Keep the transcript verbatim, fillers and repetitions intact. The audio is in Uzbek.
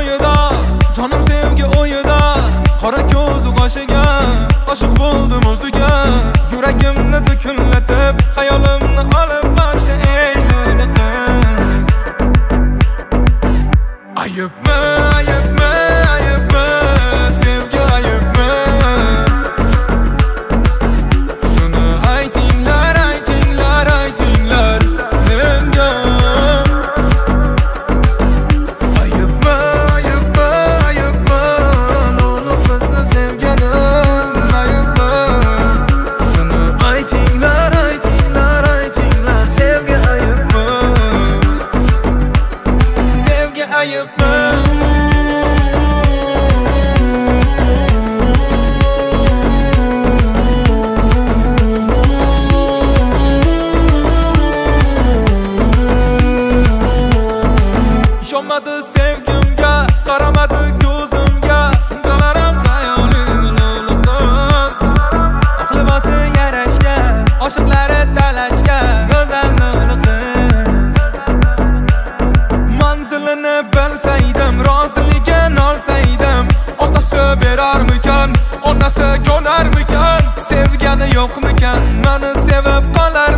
o'yida, jonim sevgi o'yida, qora ko'zi qoshiga oshiq bo'ldim o'ziga. Yuragimni dukunlatib, xayolimni olib qochdi ey lo'li qiz. Ayıbmi, ayıbmi, ayıbmi, sevgi ayıbmi? Shuni aytinglar, aytinglar, aytinglar menga. Ayıbmi, ayıbmi, ayıbmi, lo'li qizni sevganim ayıbmi? Shuni aytinglar, aytinglar, aytinglar sevgi ayıbmi? Sevgi ayıbmi? Ishonmadi sevgimga, qaramadi ko'zimga, shunchalarim xayolim lo'li qiz. Aqli yarashgan, oshiqlari talashgan go'zal lo'li qiz. Manzilini bilsaydim, roziligini olsaydim, otasi berarmikan, onasi ko'narmikan, sevgani yo'qmikan, meni sevib qolar